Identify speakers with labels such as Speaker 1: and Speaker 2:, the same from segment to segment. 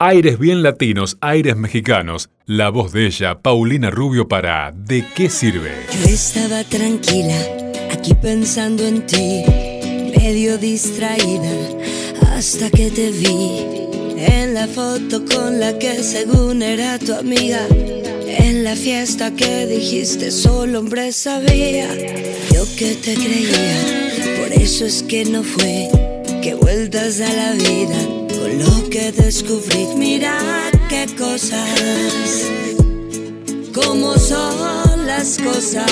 Speaker 1: Aires bien latinos, aires mexicanos. La voz de ella, Paulina Rubio, para ¿De qué sirve?
Speaker 2: Yo estaba tranquila, aquí pensando en ti, medio distraída, hasta que te vi en la foto con la que según era tu amiga, en la fiesta que dijiste solo hombre sabía. Yo que te creía, por eso es que no fue, que vueltas a la vida con lo que descubrí. Mira qué cosas, cómo son las cosas.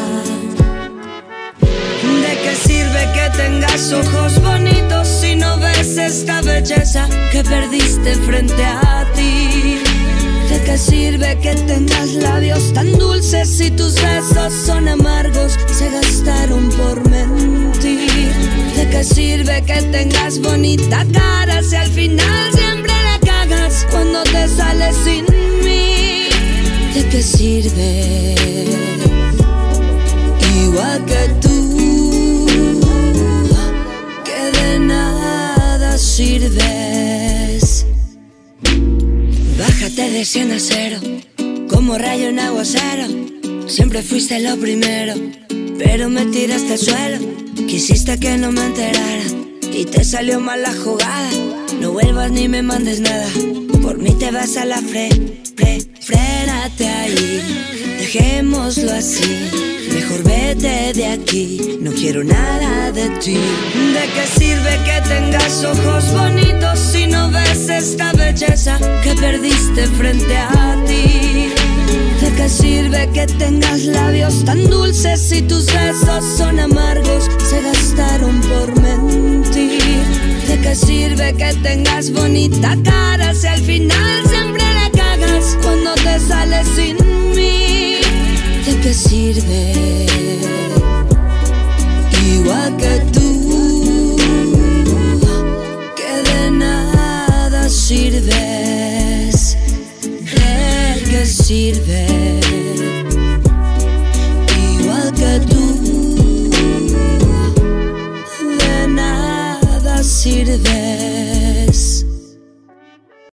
Speaker 2: ¿De qué sirve que tengas ojos bonitos si no ves esta belleza que perdiste frente a ti? ¿De qué sirve que tengas labios tan dulces si tus besos son amargos, se gastaron por mentir? ¿De qué sirve que tengas bonita cara si al final siempre la cagas cuando te sales sin mí? ¿De qué sirve? Igual que tú, que de nada sirves. Bájate de 100 a 0, como rayo en aguacero. Siempre fuiste lo primero, pero me tiraste al suelo. Quisiste que no me enterara y te salió mal la jugada. No vuelvas ni me mandes nada, por mí te vas a la frénate ahí, dejémoslo así. Mejor vete de aquí, no quiero nada de ti. ¿De qué sirve que tengas ojos bonitos si no ves esta belleza que perdiste frente a ti? ¿De qué sirve que tengas labios tan dulces si tus besos son amargos, se gastaron por mentir? ¿De qué sirve que tengas bonita cara si al final siempre la cagas cuando te sales sin mí? ¿De qué sirve? Igual que tú, que de nada sirves. ¿De qué sirve?